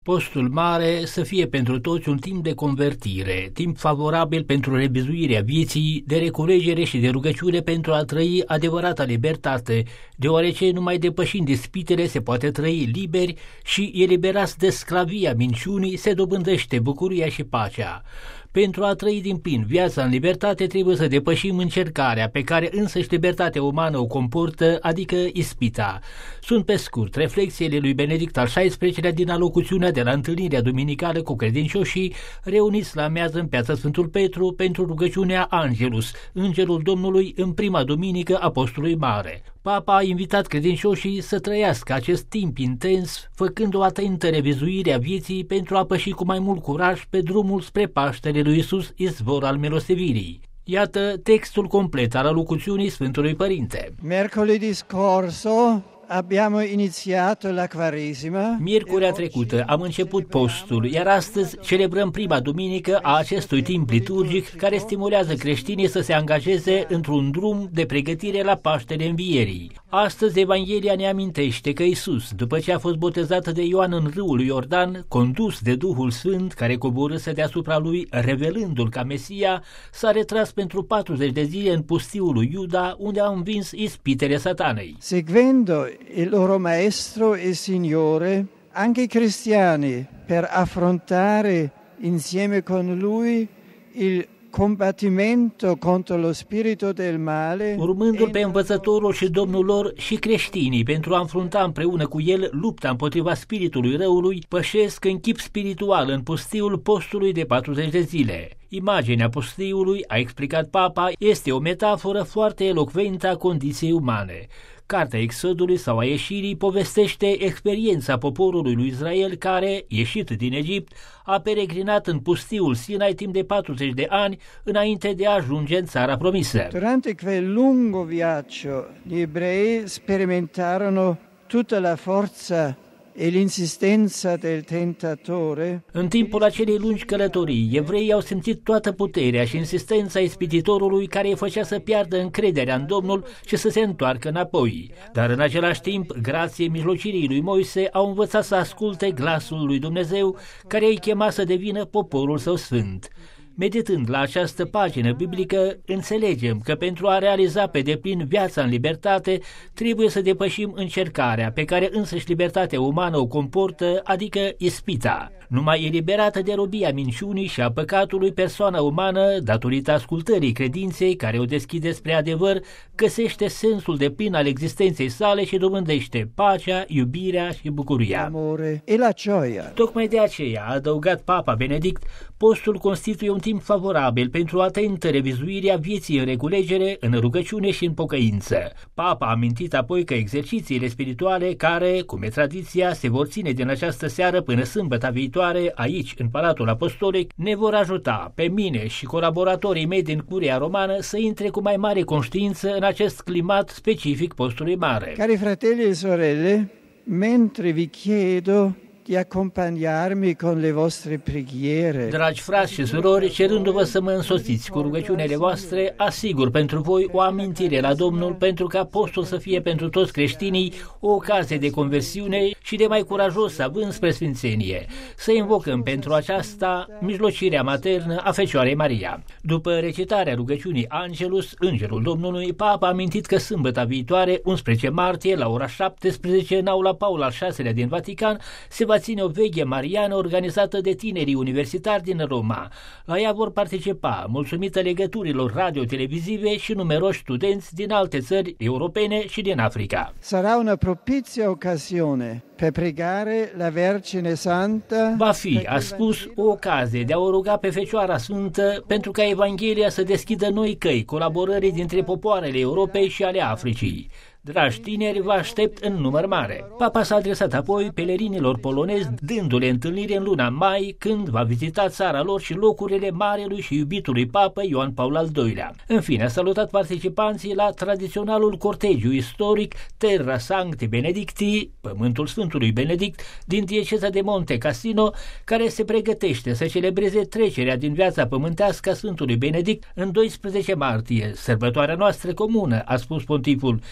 Postul mare să fie pentru toți un timp de convertire, timp favorabil pentru revizuirea vieții, de reculegere și de rugăciune pentru a trăi adevărata libertate, deoarece numai depășind ispitele se poate trăi liberi și eliberați de sclavia minciunii se dobândește bucuria și pacea. Pentru a trăi din plin viața în libertate trebuie să depășim încercarea pe care însăși libertatea umană o comportă, adică ispita. Sunt pe scurt reflexiile lui Benedict al XVI-lea din alocuțiunea de la întâlnirea duminicală cu credincioșii reuniți la amiază în Piața Sfântul Petru pentru rugăciunea Angelus, Îngerul Domnului, în prima duminică a Postului Mare. Papa a invitat credincioșii să trăiască acest timp intens, făcând o atentă revizuire a vieții pentru a păși cu mai mult curaj pe drumul spre Paștele lui Iisus, izvor al milostivirii. Iată textul complet al alocuțiunii Sfântului Părinte. Mercoledì scorso abbiamo iniziato la Quaresima. Miercurea trecută am început postul, iar astăzi celebrăm prima duminică a acestui timp liturgic care stimulează creștinii să se angajeze într-un drum de pregătire la Paștele Învierii. Astăzi Evanghelia ne amintește că Iisus, după ce a fost botezat de Ioan în râul Iordan, condus de Duhul Sfânt care coborâse deasupra lui, revelându-l ca Mesia, s-a retras pentru 40 de zile în pustiul lui Iuda, unde a învins ispitele Satanei. Seguendo il loro maestro e signore, anche i cristiani, per affrontare insieme con lui il combattimento contro lo spirito del male. Urmându-l pe învățătorul și domnul lor, și creștinii, pentru a înfrunta împreună cu el lupta împotriva spiritului răului, pășesc în chip spiritual în pustiul postului de 40 de zile. Imaginea pustiului, a explicat Papa, este o metaforă foarte elocventă a condiției umane. Cartea Exodului sau a Ieșirii povestește experiența poporului lui Israel care, ieșit din Egipt, a peregrinat în pustiul Sinai timp de 40 de ani înainte de a ajunge în țara promisă. Durante quel lungo viaggio, gli ebrei sperimentarono tutta la forza e l'insistenza del tentatore. În timpul acelei lungi călătorii, evreii au simțit toată puterea și insistența ispititorului care îi făcea să piardă încrederea în Domnul și să se întoarcă înapoi. Dar în același timp, grație mijlocirii lui Moise, au învățat să asculte glasul lui Dumnezeu, care îi chema să devină poporul său sfânt. Meditând la această pagină biblică, înțelegem că pentru a realiza pe deplin viața în libertate, trebuie să depășim încercarea pe care însăși libertatea umană o comportă, adică ispita. Numai eliberată de robia minciunii și a păcatului, persoana umană, datorită ascultării credinței care o deschide spre adevăr, găsește sensul deplin al existenței sale și dobândește pacea, iubirea și bucuria. Amore e la gioia. Tocmai de aceea, a adăugat Papa Benedict, postul constituie un timp favorabil pentru atentă revizuirea vieții în reculegere, în rugăciune și în pocăință. Papa a amintit apoi că exercițiile spirituale care, cum e tradiția, se vor ține din această seară până sâmbăta viitoare aici, în Palatul Apostolic, ne vor ajuta pe mine și colaboratorii mei din Curia Romană să intre cu mai mare conștiință în acest climat specific postului mare. Cari fratelli e sorelle, mentre vi chiedo di accompagnarmi con le vostre preghiere. Dragi frați și surori, cerându-vă să mă însoțiți cu rugăciunile voastre, asigur pentru voi o amintire la Domnul, pentru ca postul să fie pentru toți creștinii o ocazie de conversiune și de mai curajos având spre sfințenie. Să invocăm pentru aceasta mijlocirea maternă a Fecioarei Maria. După recitarea rugăciunii Angelus, Îngerul Domnului, Papa a amintit că sâmbăta viitoare, 11 martie, la ora 17, în aula Paul al VI-lea din Vatican, se va ține o veghe mariană organizată de tinerii universitari din Roma. La ea vor participa, mulțumită legăturilor radio-televizive, și numeroși studenți din alte țări europene și din Africa. Sarà una propizia occasione per pregare la Vergine Santa. Va fi, a spus, o ocazie de a o ruga pe Fecioara Sfântă pentru ca Evanghelia să deschidă noi căi colaborării dintre popoarele Europei și ale Africii. Dragi tineri, vă aștept în număr mare. Papa s-a adresat apoi pelerinilor polonezi, dându-le întâlnire în luna mai, când va vizita țara lor și locurile marelui și iubitului Papă Ioan Paul al II-lea. În fine, a salutat participanții la tradiționalul cortegiu istoric Terra Sancti Benedicti, Pământul Sfântului Benedict, din dieceza de Monte Cassino, care se pregătește să celebreze trecerea din viața pământească a Sfântului Benedict în 12 martie, sărbătoarea noastră comună, a spus pontiful, improvizând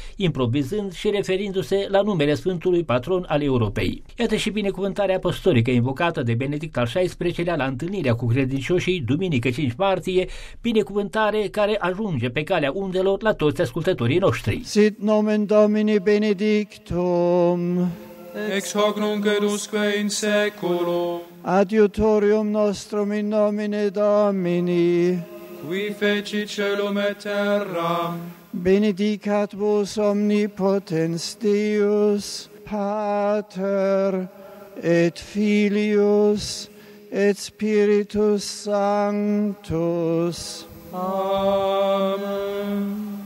improvizând și referindu-se la numele Sfântului Patron al Europei. Iată și binecuvântarea apostolică invocată de Benedict al XVI-lea la întâlnirea cu credincioșii duminică 5 martie, binecuvântare care ajunge pe calea undelor la toți ascultătorii noștri. Sit nomen Domini benedictum, ex hoc nunc et usque in saeculum, adiutorium nostrum in nomine Domini, qui feci celum et terram, benedicat vos omnipotens Deus, Pater et Filius et Spiritus Sanctus. Amen.